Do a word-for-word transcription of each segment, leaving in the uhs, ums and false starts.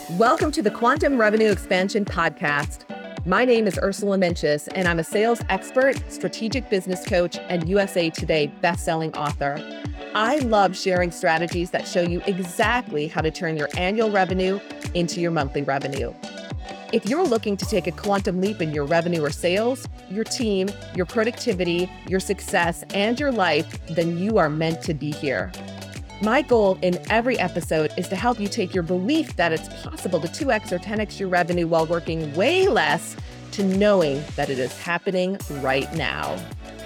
Welcome to the Quantum Revenue Expansion Podcast. My name is Ursula Mencius, and I'm a sales expert, strategic business coach, and U S A Today bestselling author. I love sharing strategies that show you exactly how to turn your annual revenue into your monthly revenue. If you're looking to take a quantum leap in your revenue or sales, your team, your productivity, your success, and your life, then you are meant to be here. My goal in every episode is to help you take your belief that it's possible to two X or ten X your revenue while working way less to knowing that it is happening right now.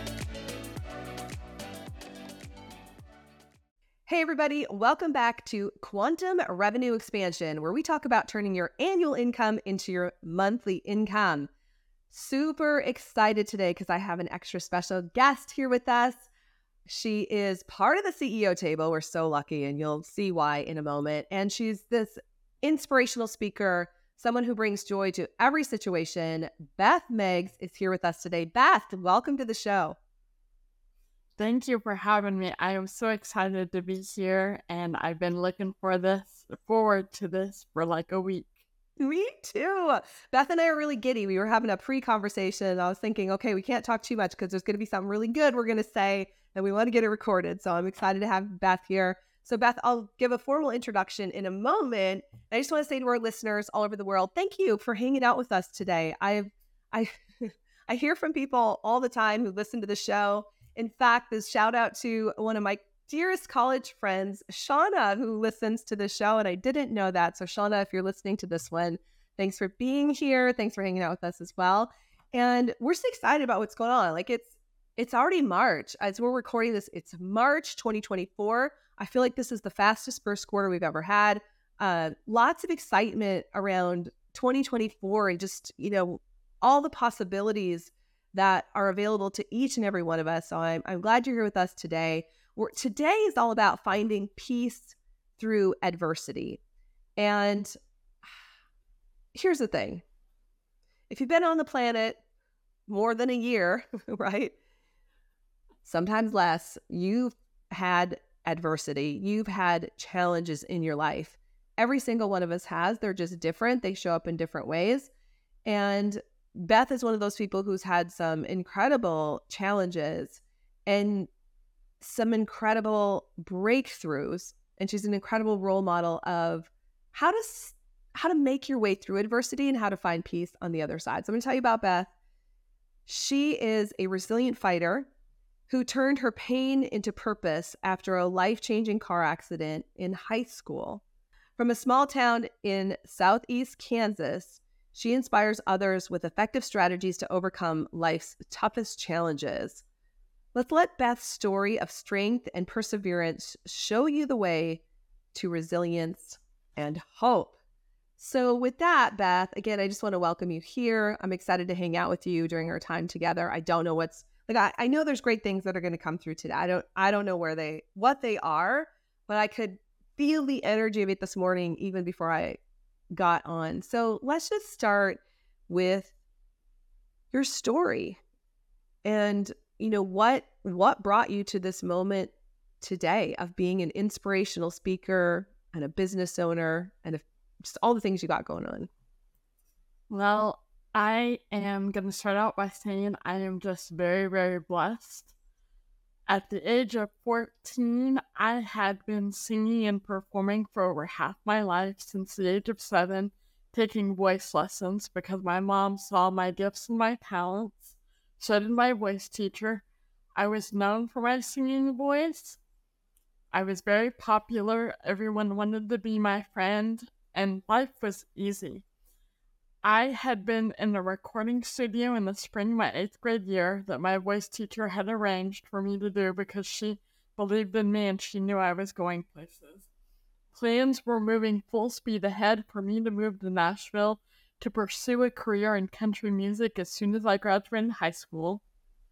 Hey everybody, welcome back to Quantum Revenue Expansion, where we talk about turning your annual income into your monthly income. Super excited today because I have an extra special guest here with us. She is part of the C E O table. We're so lucky, and you'll see why in a moment. And she's this inspirational speaker, someone who brings joy to every situation. Beth Meggs is here with us today. Beth, welcome to the show. Thank you for having me. I am so excited to be here, and I've been looking for this, forward to this for like a week. Me too. Beth and I are really giddy. We were having a pre-conversation. I was thinking, okay, we can't talk too much because there's going to be something really good we're going to say, and we want to get it recorded. So I'm excited to have Beth here. So Beth, I'll give a formal introduction in a moment. I just want to say to our listeners all over the world, thank you for hanging out with us today. I I I hear from people all the time who listen to the show. In fact, this shout out to one of my dearest college friends, Shauna, who listens to the show, and I didn't know that. So Shauna, if you're listening to this one, thanks for being here. Thanks for hanging out with us as well. And we're so excited about what's going on. Like it's it's already March. As we're recording this, it's March twenty twenty-four. I feel like this is the fastest first quarter we've ever had. Uh, lots of excitement around twenty twenty-four and just, you know, all the possibilities that are available to each and every one of us. So I'm, I'm glad you're here with us today. We're, today is all about finding peace through adversity. And here's the thing. If you've been on the planet more than a year, right? Sometimes less, you've had adversity. You've had challenges in your life. Every single one of us has. They're just different. They show up in different ways. And Beth is one of those people who's had some incredible challenges and some incredible breakthroughs. And she's an incredible role model of how to, how to make your way through adversity and how to find peace on the other side. So I'm going to tell you about Beth. She is a resilient fighter who turned her pain into purpose after a life-changing car accident in high school. From a small town in southeast Kansas, she inspires others with effective strategies to overcome life's toughest challenges. Let's let Beth's story of strength and perseverance show you the way to resilience and hope. So with that, Beth, again, I just want to welcome you here. I'm excited to hang out with you during our time together. I don't know what's like. I, I know there's great things that are going to come through today. I don't. I don't know where they, what they are, but I could feel the energy of it this morning, even before I got on. So let's just start with your story, and you know what what brought you to this moment today of being an inspirational speaker and a business owner and a, just all the things you got going on. Well, I am going to start out by saying I am just very, very blessed. At the age of fourteen, I had been singing and performing for over half my life since the age of seven, taking voice lessons because my mom saw my gifts and my talents. So did my voice teacher. I was known for my singing voice. I was very popular. Everyone wanted to be my friend, and life was easy. I had been in a recording studio in the spring of my eighth grade year that my voice teacher had arranged for me to do because she believed in me and she knew I was going places. Plans were moving full speed ahead for me to move to Nashville to pursue a career in country music as soon as I graduated high school.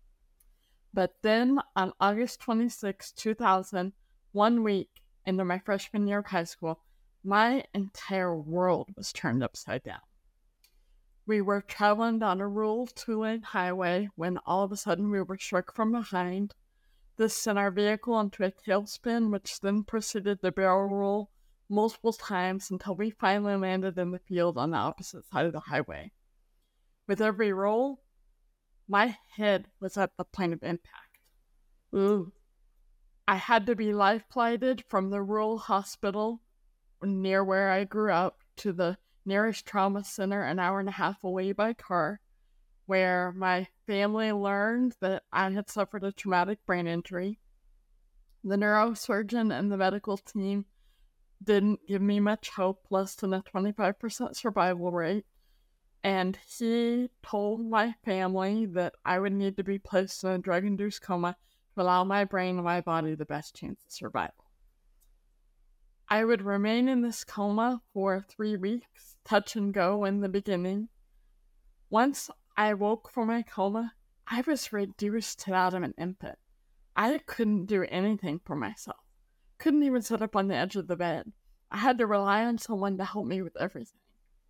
But then on August twenty-sixth, two thousand, one week into my freshman year of high school, my entire world was turned upside down. We were traveling down a rural two-lane highway when all of a sudden we were struck from behind. This sent our vehicle into a tailspin, which then proceeded to barrel roll multiple times until we finally landed in the field on the opposite side of the highway. With every roll, my head was at the point of impact. Ooh. I had to be life flighted from the rural hospital near where I grew up to the nearest trauma center an hour and a half away by car, where my family learned that I had suffered a traumatic brain injury. The neurosurgeon and the medical team didn't give me much hope, less than a twenty-five percent survival rate. And he told my family that I would need to be placed in a drug-induced coma to allow my brain and my body the best chance of survival. I would remain in this coma for three weeks, touch and go in the beginning. Once I woke from my coma, I was reduced to that of an infant. I couldn't do anything for myself. Couldn't even sit up on the edge of the bed. I had to rely on someone to help me with everything.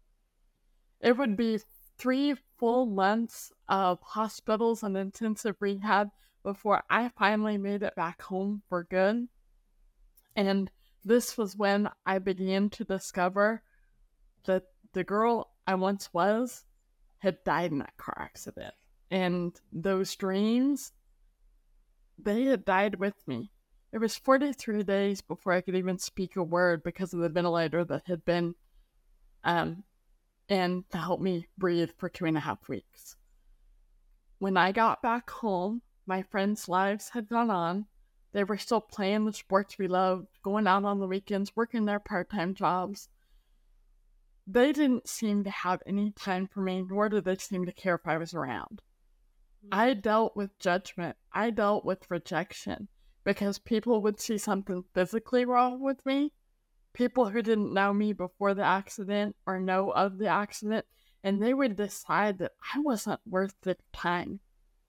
It would be three full months of hospitals and intensive rehab before I finally made it back home for good. And this was when I began to discover that the girl I once was had died in that car accident. And those dreams, they had died with me. It was forty-three days before I could even speak a word because of the ventilator that had been um, in to help me breathe for two and a half weeks. When I got back home, my friends' lives had gone on. They were still playing the sports we loved, going out on the weekends, working their part-time jobs. They didn't seem to have any time for me, nor did they seem to care if I was around. I dealt with judgment. I dealt with rejection because people would see something physically wrong with me, people who didn't know me before the accident or know of the accident, and they would decide that I wasn't worth their time.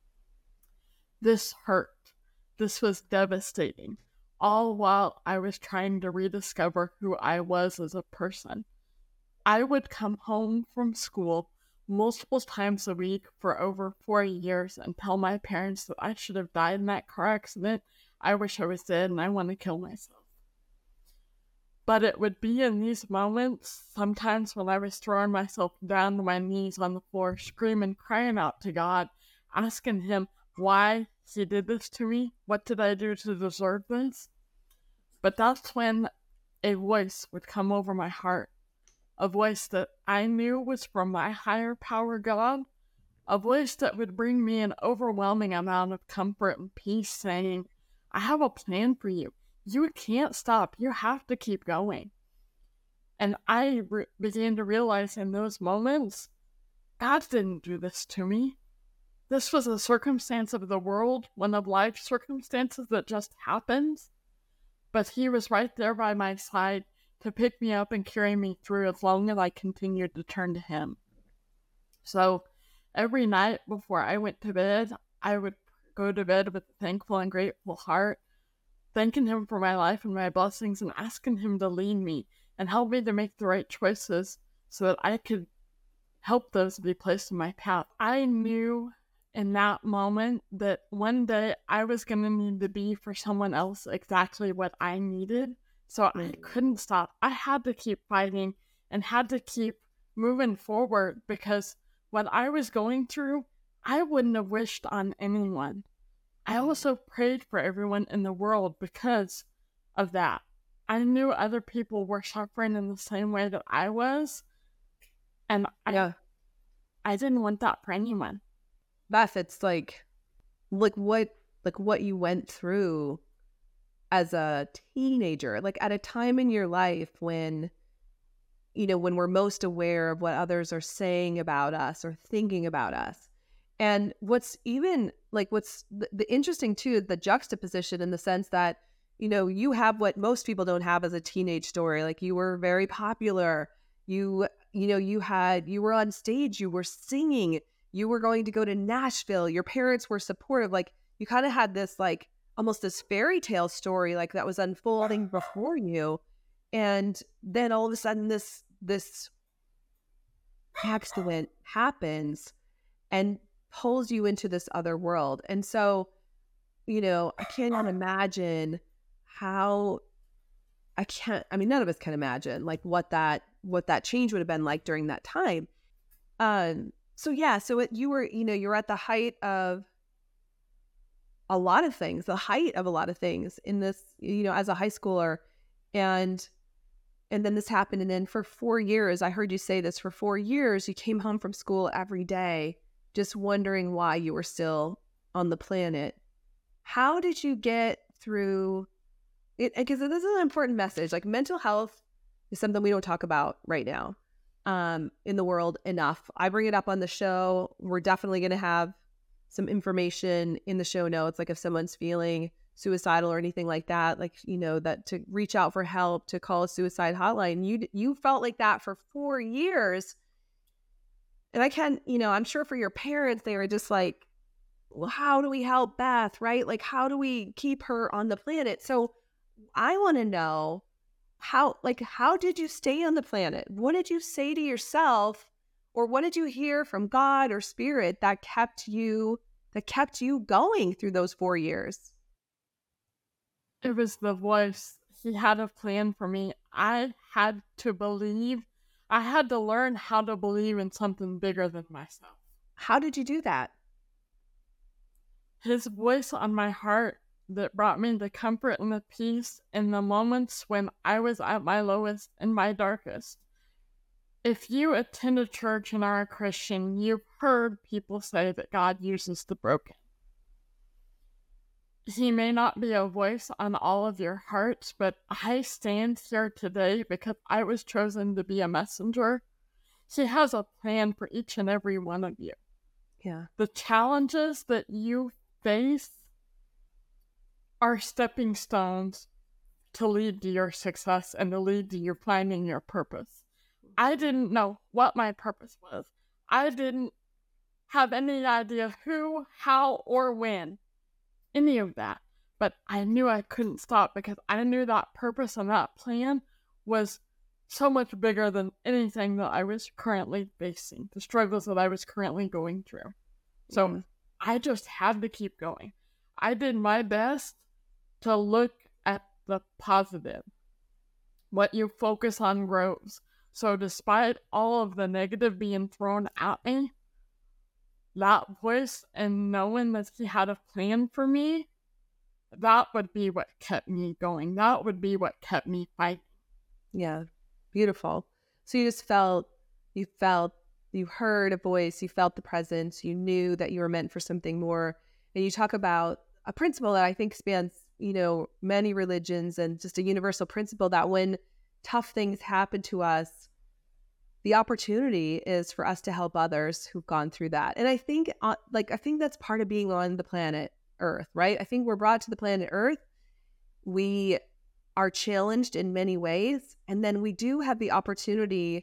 This hurt. This was devastating, all while I was trying to rediscover who I was as a person. I would come home from school multiple times a week for over four years and tell my parents that I should have died in that car accident. I wish I was dead and I want to kill myself. But it would be in these moments, sometimes when I was throwing myself down to my knees on the floor, screaming, crying out to God, asking Him why He did this to me. What did I do to deserve this? But that's when a voice would come over my heart. A voice that I knew was from my higher power, God. A voice that would bring me an overwhelming amount of comfort and peace, saying, I have a plan for you. You can't stop. You have to keep going. And I re- began to realize in those moments, God didn't do this to me. This was a circumstance of the world, one of life's circumstances that just happens. But He was right there by my side to pick me up and carry me through as long as I continued to turn to Him. So every night before I went to bed, I would go to bed with a thankful and grateful heart, thanking Him for my life and my blessings and asking Him to lead me and help me to make the right choices so that I could help those to be placed in my path. I knew in that moment that one day I was going to need to be for someone else exactly what I needed. So I couldn't stop. I had to keep fighting and had to keep moving forward because what I was going through, I wouldn't have wished on anyone. I also prayed for everyone in the world because of that. I knew other people were suffering in the same way that I was. And I, Yeah. I didn't want that for anyone. Beth, it's like, like what, like what you went through as a teenager, like at a time in your life when, you know, when we're most aware of what others are saying about us or thinking about us. And what's even like, what's the, the interesting too, is the juxtaposition in the sense that, you know, you have what most people don't have as a teenage story. Like you were very popular. You, you know, you had, you were on stage, you were singing, you were going to go to Nashville. Your parents were supportive. Like you kind of had this, like almost this fairy tale story, like that was unfolding before you. And then all of a sudden this, this accident happens and pulls you into this other world. And so, you know, I cannot imagine how I can't, I mean, none of us can imagine like what that, what that change would have been like during that time. Um, so yeah, so it, you were, you know, you're at the height of a lot of things, the height of a lot of things in this, you know, as a high schooler. And, and then this happened. And then for four years, I heard you say this, for four years, you came home from school every day, just wondering why you were still on the planet. How did you get through it? Because this is an important message. Like, mental health is something we don't talk about right now um, in the world enough. I bring it up on the show. We're definitely going to have some information in the show notes, like if someone's feeling suicidal or anything like that, like, you know, that to reach out for help, to call a suicide hotline. You you felt like that for four years. And I can, you know, I'm sure for your parents, they were just like, well, how do we help Beth, right? Like, how do we keep her on the planet? So I want to know how, like, how did you stay on the planet? What did you say to yourself, or what did you hear from God or spirit that kept you, that kept you going through those four years? It was the voice. He had a plan for me. I had to believe. I had to learn how to believe in something bigger than myself. How did you do that? His voice on my heart that brought me the comfort and the peace in the moments when I was at my lowest and my darkest. If you attend a church and are a Christian, you've heard people say that God uses the broken. He may not be a voice on all of your hearts, but I stand here today because I was chosen to be a messenger. He has a plan for each and every one of you. Yeah. The challenges that you face are stepping stones to lead to your success and to lead to your finding your purpose. I didn't know what my purpose was. I didn't have any idea who, how, or when. Any of that. But I knew I couldn't stop because I knew that purpose and that plan was so much bigger than anything that I was currently facing, the struggles that I was currently going through. So mm-hmm. I just had to keep going. I did my best to look at the positive. What you focus on grows. So despite all of the negative being thrown at me, that voice and knowing that he had a plan for me, that would be what kept me going. That would be what kept me fighting. Yeah, beautiful. So you just felt, you felt, you heard a voice, you felt the presence, you knew that you were meant for something more. And you talk about a principle that I think spans, you know, many religions, and just a universal principle that when tough things happen to us, the opportunity is for us to help others who've gone through that. And I think, uh, like, I think that's part of being on the planet Earth, right? I think we're brought to the planet Earth. We are challenged in many ways. And then we do have the opportunity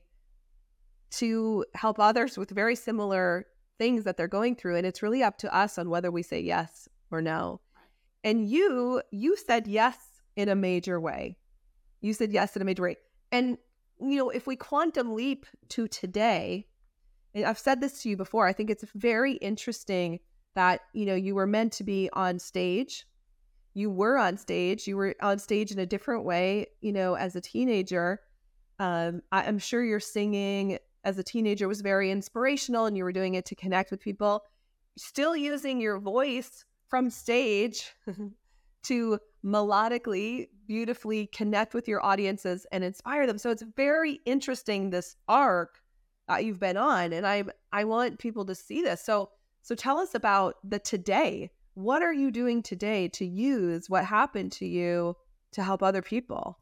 to help others with very similar things that they're going through. And it's really up to us on whether we say yes or no. And you, you said yes in a major way. You said yes in a major way. And you know, if we quantum leap to today, and I've said this to you before, I think it's very interesting that, you know, you were meant to be on stage. You were on stage. You were on stage in a different way, you know, as a teenager. Um, I, I'm sure your singing as a teenager was very inspirational, and you were doing it to connect with people. Still using your voice from stage to melodically, beautifully connect with your audiences and inspire them. So it's very interesting, this arc that you've been on, and I I want people to see this. So so tell us about the today. What are you doing today to use what happened to you to help other people?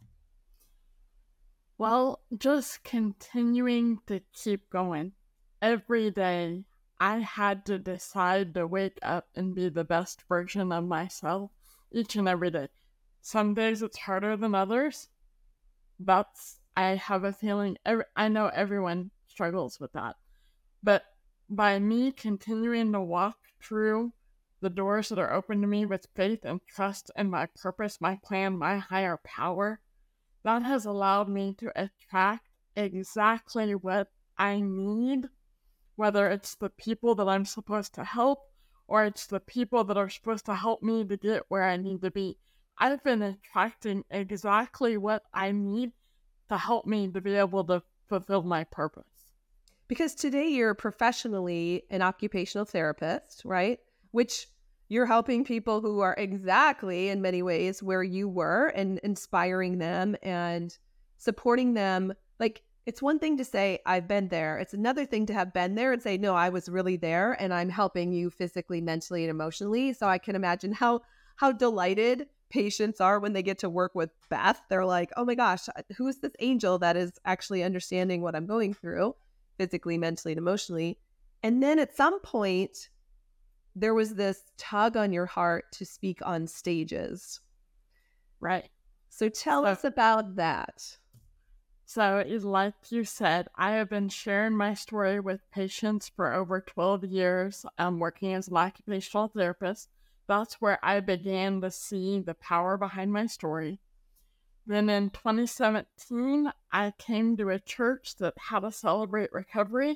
Well, just continuing to keep going. Every day, I had to decide to wake up and be the best version of myself each and every day. Some days it's harder than others. That's, I have a feeling, every, I know everyone struggles with that. But by me continuing to walk through the doors that are open to me with faith and trust in my purpose, my plan, my higher power, that has allowed me to attract exactly what I need, whether it's the people that I'm supposed to help or it's the people that are supposed to help me to get where I need to be. I've been attracting exactly what I need to help me to be able to fulfill my purpose. Because today you're professionally an occupational therapist, right? Which you're helping people who are exactly in many ways where you were and inspiring them and supporting them. Like, it's one thing to say, I've been there. It's another thing to have been there and say, no, I was really there and I'm helping you physically, mentally, and emotionally. So I can imagine how how delighted patients are when they get to work with Beth. They're like, oh my gosh, who is this angel that is actually understanding what I'm going through physically, mentally, and emotionally? And then at some point, there was this tug on your heart to speak on stages. Right. So tell So- us about that. So, like you said, I have been sharing my story with patients for over twelve years. I'm working as an occupational therapist. That's where I began to see the power behind my story. Then in twenty seventeen, I came to a church that had to Celebrate Recovery.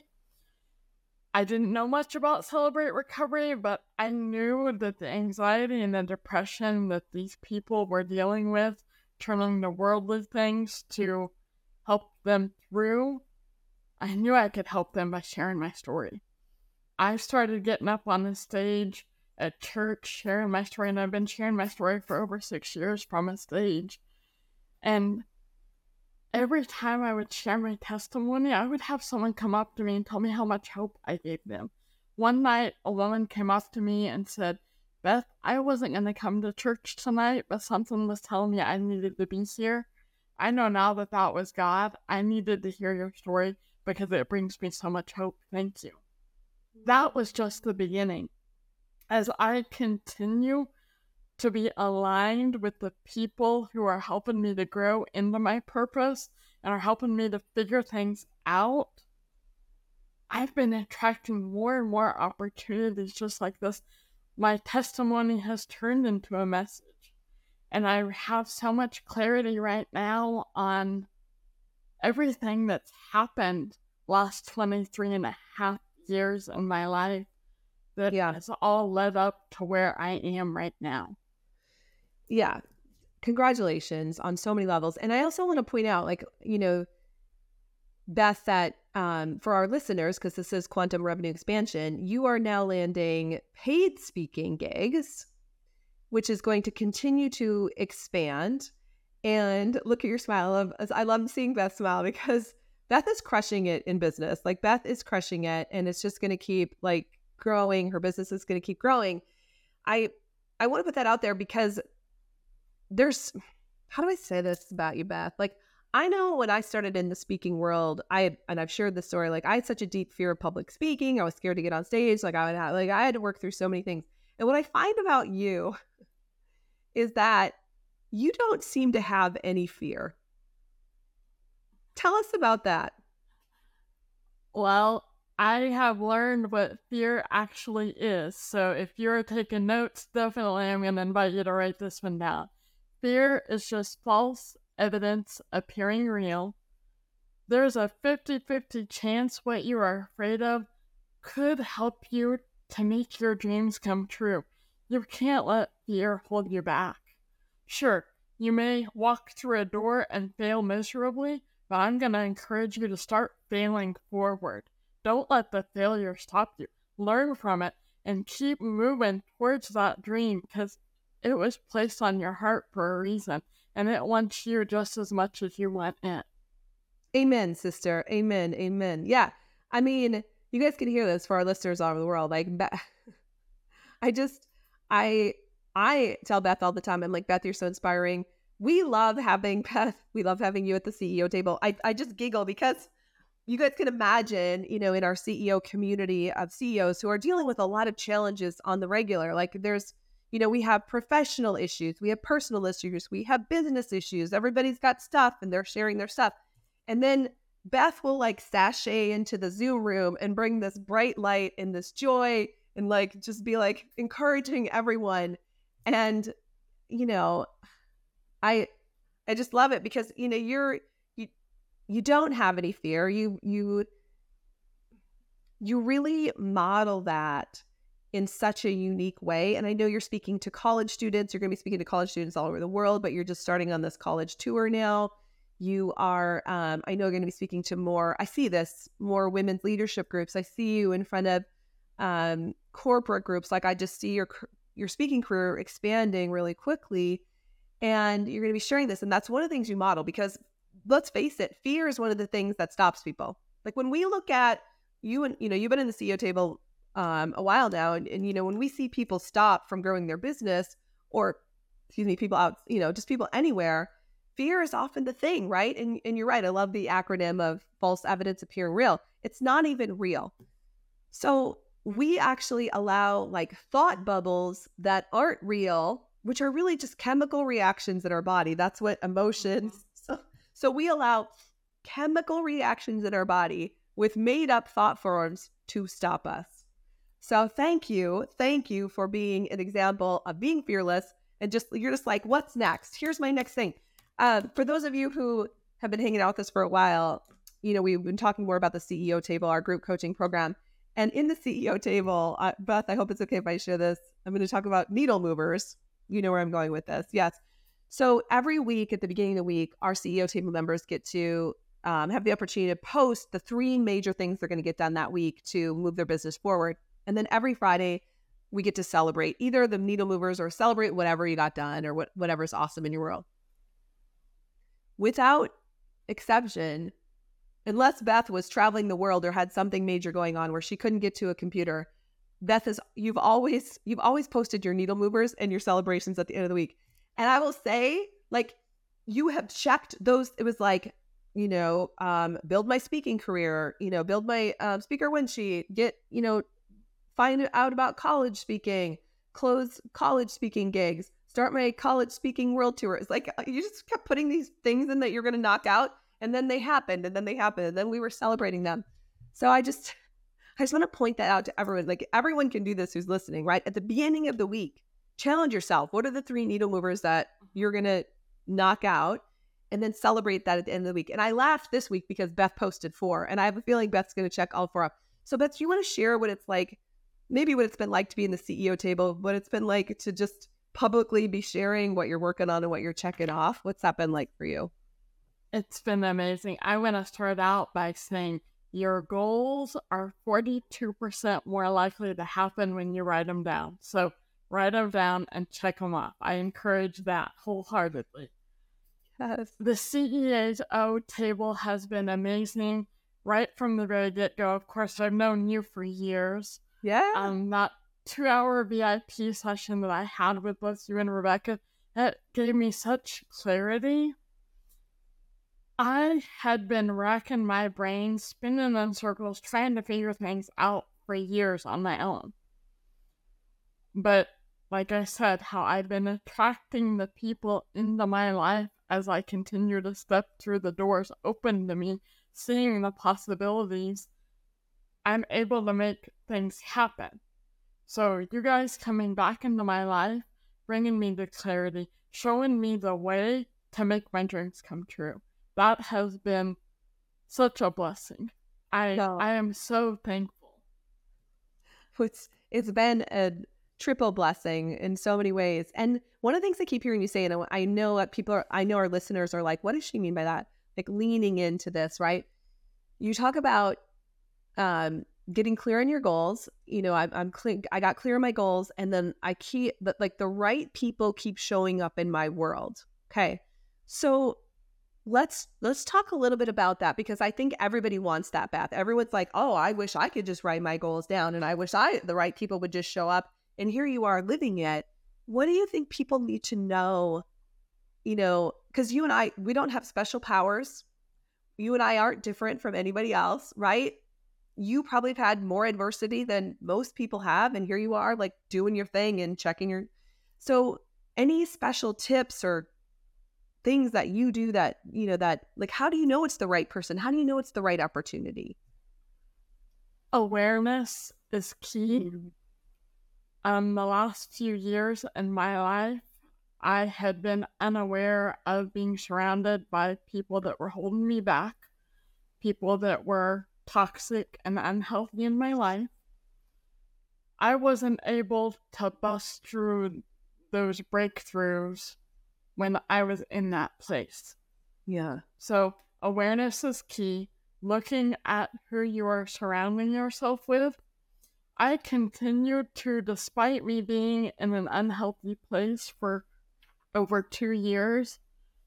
I didn't know much about Celebrate Recovery, but I knew that the anxiety and the depression that these people were dealing with, turning to worldly things to help them through, I knew I could help them by sharing my story. I started getting up on the stage at church, sharing my story, and I've been sharing my story for over six years from a stage. And every time I would share my testimony, I would have someone come up to me and tell me how much hope I gave them. One night, a woman came up to me and said, Beth, I wasn't going to come to church tonight, but something was telling me I needed to be here. I know now that that was God. I needed to hear your story because it brings me so much hope. Thank you. That was just the beginning. As I continue to be aligned with the people who are helping me to grow into my purpose and are helping me to figure things out, I've been attracting more and more opportunities just like this. My testimony has turned into a message. And I have so much clarity right now on everything that's happened last twenty-three and a half years in my life that Yeah. has all led up to where I am right now. Yeah. Congratulations on so many levels. And I also want to point out, like, you know, Beth, that um, for our listeners, because this is Quantum Revenue Expansion, you are now landing paid speaking gigs, which is going to continue to expand. And look at your smile. Of, I love seeing Beth smile because Beth is crushing it in business. Like, Beth is crushing it, and it's just going to keep like growing. Her business is going to keep growing. I I want to put that out there because there's, how do I say this about you, Beth? Like, I know when I started in the speaking world, I and I've shared this story. Like, I had such a deep fear of public speaking. I was scared to get on stage. Like, I would have, like I had to work through so many things. And what I find about you is that you don't seem to have any fear. Tell us about that. Well, I have learned what fear actually is. So if you're taking notes, definitely I'm going to invite you to write this one down. Fear is just false evidence appearing real. There's a fifty-fifty chance what you are afraid of could help you to make your dreams come true. You can't let fear hold you back. Sure, you may walk through a door and fail miserably, but I'm going to encourage you to start failing forward. Don't let the failure stop you. Learn from it and keep moving towards that dream because it was placed on your heart for a reason, and it wants you just as much as you want it. Amen, sister. Amen. Amen. Yeah. I mean, you guys can hear this for our listeners all over the world. Like, I just, I, I tell Beth all the time, I'm like, Beth, you're so inspiring. We love having Beth. We love having you at the C E O table. I, I just giggle because you guys can imagine, you know, in our C E O community of C E Os who are dealing with a lot of challenges on the regular. Like, there's, you know, we have professional issues, we have personal issues, we have business issues. Everybody's got stuff and they're sharing their stuff. And then Beth will like sashay into the Zoom room and bring this bright light and this joy and like just be like encouraging everyone. And, you know, I I just love it because, you know, you're you you don't have any fear. You you you really model that in such a unique way. And I know you're speaking to college students. You're going to be speaking to college students all over the world, but you're just starting on this college tour now. You are, um, I know you're going to be speaking to more, I see this, more women's leadership groups. I see you in front of um, corporate groups. Like I just see your your speaking career expanding really quickly. And you're going to be sharing this. And that's one of the things you model, because let's face it, fear is one of the things that stops people. Like when we look at you and, you know, you've been in the C E O table um, a while now. And, and, you know, when we see people stop from growing their business or, excuse me, people out, you know, just people anywhere, fear is often the thing, right? And, and you're right. I love the acronym of false evidence appearing real. It's not even real. So we actually allow like thought bubbles that aren't real, which are really just chemical reactions in our body. That's what emotions. So, so we allow chemical reactions in our body with made up thought forms to stop us. So thank you. Thank you for being an example of being fearless and just, you're just like, what's next? Here's my next thing. Uh, for those of you who have been hanging out with us for a while, you know, we've been talking more about the C E O table, our group coaching program. And in the C E O table, uh, Beth, I hope it's okay if I share this. I'm going to talk about needle movers. You know where I'm going with this. Yes. So every week at the beginning of the week, our C E O table members get to um, have the opportunity to post the three major things they're going to get done that week to move their business forward. And then every Friday, we get to celebrate either the needle movers or celebrate whatever you got done or what, whatever's awesome in your world. Without exception, unless Beth was traveling the world or had something major going on where she couldn't get to a computer, Beth is, you've always, you've always posted your needle movers and your celebrations at the end of the week. And I will say, like, you have checked those. It was like, you know, um, build my speaking career, you know, build my uh, speaker win sheet, get, you know, find out about college speaking, close college speaking gigs, start my college speaking world tour. It's like, you just kept putting these things in that you're going to knock out. And then they happened, and then they happened, and then we were celebrating them. So I just, I just want to point that out to everyone. Like everyone can do this who's listening, right? At the beginning of the week, challenge yourself. What are the three needle movers that you're going to knock out? And then celebrate that at the end of the week. And I laughed this week because Beth posted four, and I have a feeling Beth's going to check all four up. So Beth, do you want to share what it's like, maybe what it's been like to be in the C E O table, what it's been like to just publicly be sharing what you're working on and what you're checking off? What's that been like for you? It's been amazing. I want to start out by saying your goals are forty-two percent more likely to happen when you write them down. So write them down and check them off. I encourage that wholeheartedly. Yes. The C E O table has been amazing right from the very get-go. Of course, I've known you for years. Yeah. Um, that two-hour V I P session that I had with both you and Rebecca, that gave me such clarity. I had been racking my brain, spinning in circles, trying to figure things out for years on my own. But, like I said, how I've been attracting the people into my life as I continue to step through the doors open to me, seeing the possibilities, I'm able to make things happen. So you guys coming back into my life, bringing me the clarity, showing me the way to make my dreams come true. That has been such a blessing. I No. I am so thankful. It's it's been a triple blessing in so many ways. And one of the things I keep hearing you say, and I know that people are, I know our listeners are like, what does she mean by that? Like leaning into this, right? You talk about um, getting clear on your goals. You know, I'm, I'm clear. I got clear on my goals, and then I keep, but like the right people keep showing up in my world. Okay, so let's let's talk a little bit about that, because I think everybody wants that, Beth. Everyone's like, oh, I wish I could just write my goals down, and I wish I the right people would just show up. And here you are living it. What do you think people need to know? You know, because you and I, we don't have special powers. You and I aren't different from anybody else, right? You probably have had more adversity than most people have. And here you are, like doing your thing and checking your. So any special tips or things that you do that, you know, that like, how do you know it's the right person? How do you know it's the right opportunity? Awareness is key. Um, the last few years in my life, I had been unaware of being surrounded by people that were holding me back, people that were toxic and unhealthy in my life. I wasn't able to bust through those breakthroughs when I was in that place. Yeah. So awareness is key. Looking at who you are surrounding yourself with. I continued to, despite me being in an unhealthy place for over two years,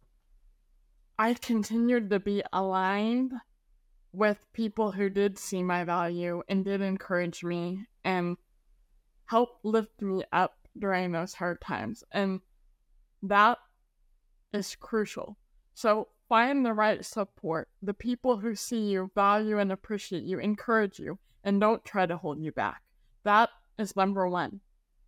I continued to be aligned with people who did see my value and did encourage me and help lift me up during those hard times. And that is crucial. So find the right support, the people who see you, value and appreciate you, encourage you, and don't try to hold you back. That is number one.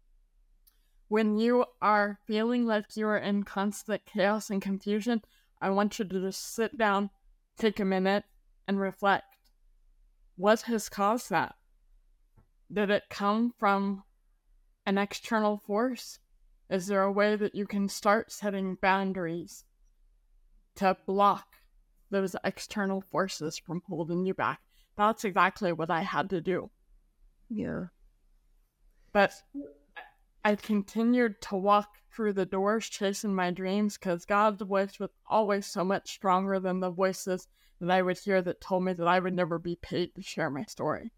When you are feeling like you are in constant chaos and confusion, I want you to just sit down, take a minute, and reflect. What has caused that? Did it come from an external force? Is there a way that you can start setting boundaries to block those external forces from holding you back? That's exactly what I had to do. Yeah. But I continued to walk through the doors chasing my dreams because God's voice was always so much stronger than the voices that I would hear that told me that I would never be paid to share my story.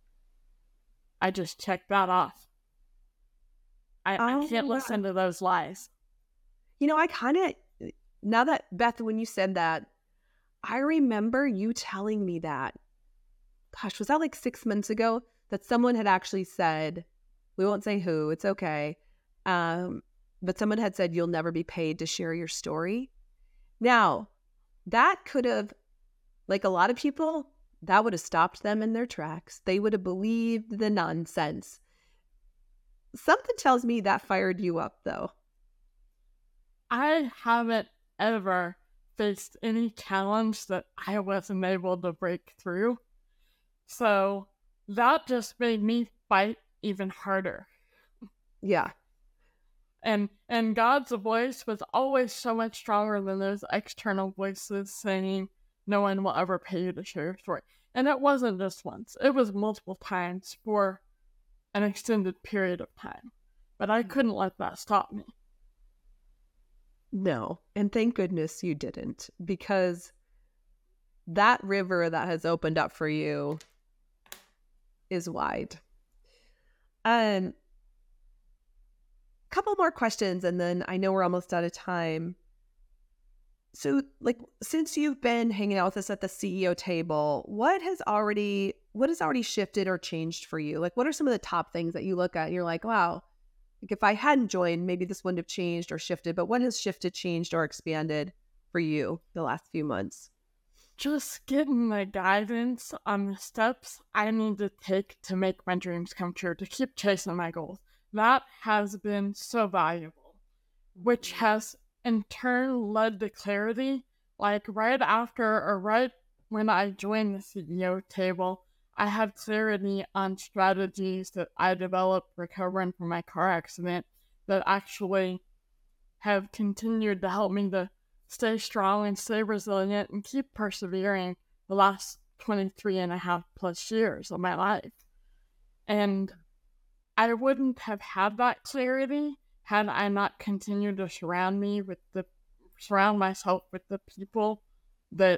I just checked that off. I, oh, I can't yeah. listen to those lies. You know, I kind of, now that, Beth, when you said that, I remember you telling me that, gosh, was that like six months ago, that someone had actually said, we won't say who, it's okay, um, but someone had said, you'll never be paid to share your story. Now, that could have, like a lot of people, that would have stopped them in their tracks. They would have believed the nonsense. Something tells me that fired you up, though. I haven't ever faced any challenge that I wasn't able to break through. So that just made me fight even harder. Yeah. And and God's voice was always so much stronger than those external voices saying, no one will ever pay you to share your story. And it wasn't just once. It was multiple times for an extended period of time. But I couldn't let that stop me. No. And thank goodness you didn't, because that river that has opened up for you is wide. Um, couple more questions, and then I know we're almost out of time. So, like, since you've been hanging out with us at the C E O table, what has already what has already shifted or changed for you? Like, what are some of the top things that you look at and you're like, wow, like if I hadn't joined, maybe this wouldn't have changed or shifted, but what has shifted, changed, or expanded for you the last few months? Just getting the guidance on the steps I need to take to make my dreams come true, to keep chasing my goals. That has been so valuable, which has in turn led to clarity. Like right after or right when I joined the C E O table, I had clarity on strategies that I developed recovering from my car accident that actually have continued to help me to stay strong and stay resilient and keep persevering the last twenty-three and a half plus years of my life. And I wouldn't have had that clarity had I not continued to surround me with the, surround myself with the people that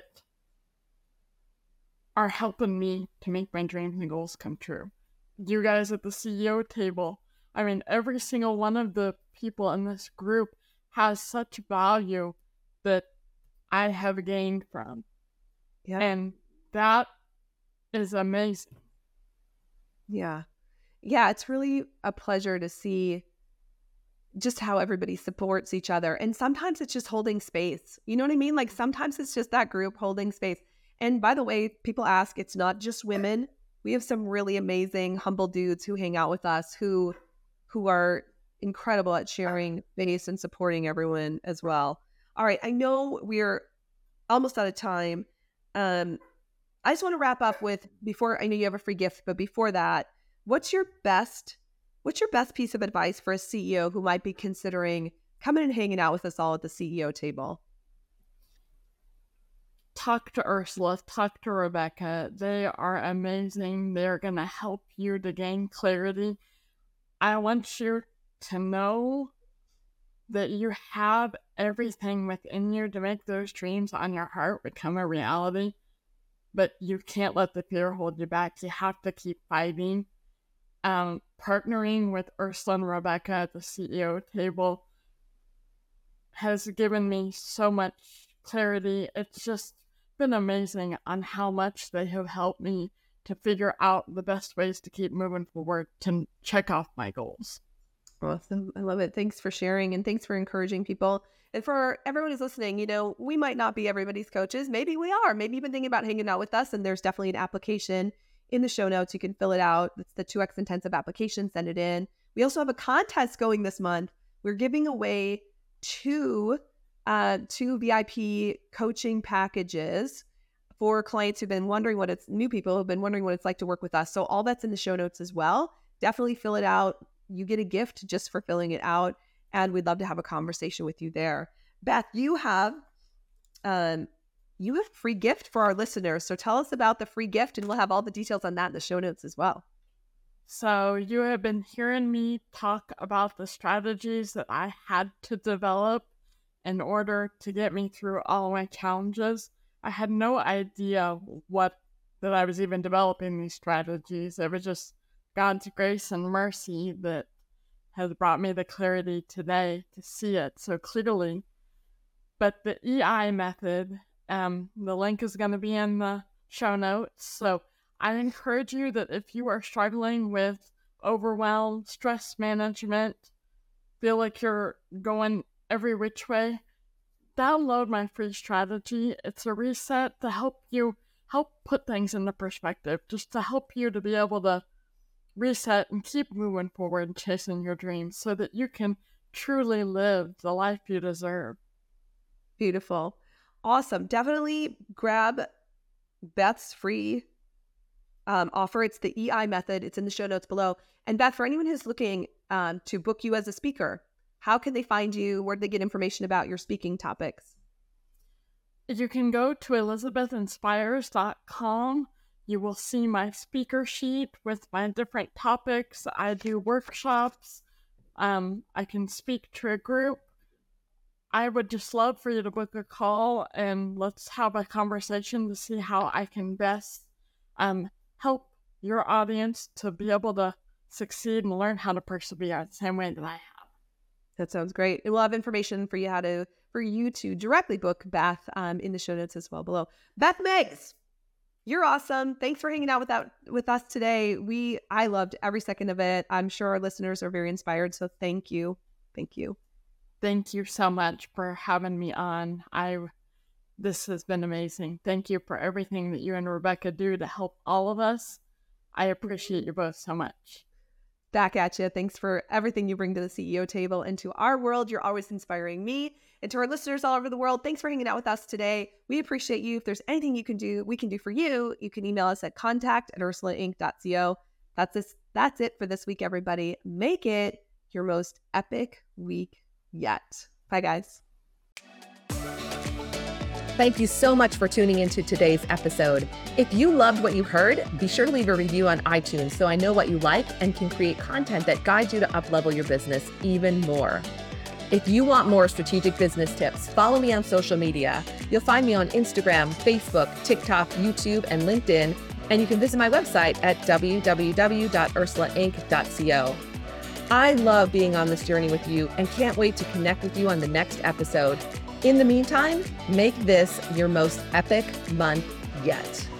are helping me to make my dreams and goals come true. You guys at the C E O table, I mean, every single one of the people in this group has such value that I have gained from. Yeah. And that is amazing. Yeah. Yeah, it's really a pleasure to see just how everybody supports each other. And sometimes it's just holding space. You know what I mean? Like sometimes it's just that group holding space. And by the way, people ask, it's not just women. We have some really amazing, humble dudes who hang out with us who who are incredible at sharing space and supporting everyone as well. All right, I know we're almost out of time. Um, I just want to wrap up with, before, I know you have a free gift, but before that, what's your best, what's your best piece of advice for a C E O who might be considering coming and hanging out with us all at the C E O table? Talk to Ursula, talk to Rebecca. They are amazing. They're going to help you to gain clarity. I want you to know that you have everything within you to make those dreams on your heart become a reality, but you can't let the fear hold you back. You have to keep fighting. Um, partnering with Ursula and Rebecca at the C E O table has given me so much clarity. It's just been amazing on how much they have helped me to figure out the best ways to keep moving forward to check off my goals. Awesome. I love it. Thanks for sharing, and thanks for encouraging people. And for everyone who's listening, you know, we might not be everybody's coaches. Maybe we are. Maybe you've been thinking about hanging out with us, and there's definitely an application in the show notes. You can fill it out. It's the two X intensive application. Send it in. We also have a contest going this month. We're giving away two, uh, two V I P coaching packages for clients who've been wondering what it's, new people who've been wondering what it's like to work with us. So all that's in the show notes as well. Definitely fill it out. You get a gift just for filling it out, and we'd love to have a conversation with you there. Beth, you have um, you have a free gift for our listeners. So tell us about the free gift, and we'll have all the details on that in the show notes as well. So you have been hearing me talk about the strategies that I had to develop in order to get me through all my challenges. I had no idea what that I was even developing these strategies. It was just God's grace and mercy that has brought me the clarity today to see it so clearly. But the E I method, um, the link is going to be in the show notes. So I encourage you that if you are struggling with overwhelm, stress management, feel like you're going every which way, download my free strategy. It's a reset to help you help put things into perspective, just to help you to be able to reset and keep moving forward and chasing your dreams so that you can truly live the life you deserve. Beautiful. Awesome. Definitely grab Beth's free um, offer. It's the E I method. It's in the show notes below. And Beth, for anyone who's looking um, to book you as a speaker, how can they find you? Where do they get information about your speaking topics? You can go to elizabeth inspires dot com. You will see my speaker sheet with my different topics. I do workshops. Um, I can speak to a group. I would just love for you to book a call and let's have a conversation to see how I can best um, help your audience to be able to succeed and learn how to persevere the same way that I have. That sounds great. And we'll have information for you how to for you to directly book Beth um, in the show notes as well below. Beth Meggs, you're awesome. Thanks for hanging out with, that, with us today. We I loved every second of it. I'm sure our listeners are very inspired. So thank you. Thank you. Thank you so much for having me on. I This has been amazing. Thank you for everything that you and Rebecca do to help all of us. I appreciate you both so much. Back at you. Thanks for everything you bring to the C E O table and to our world. You're always inspiring me. And to our listeners all over the world, thanks for hanging out with us today. We appreciate you. If there's anything you can do, we can do for you, you can email us at contact at ursula inc dot co. That's this, that's it for this week, everybody. Make it your most epic week yet. Bye, guys. Thank you so much for tuning into today's episode. If you loved what you heard, be sure to leave a review on iTunes so I know what you like and can create content that guides you to uplevel your business even more. If you want more strategic business tips, follow me on social media. You'll find me on Instagram, Facebook, TikTok, YouTube, and LinkedIn, and you can visit my website at w w w dot ursula inc dot co. I love being on this journey with you and can't wait to connect with you on the next episode. In the meantime, make this your most epic month yet.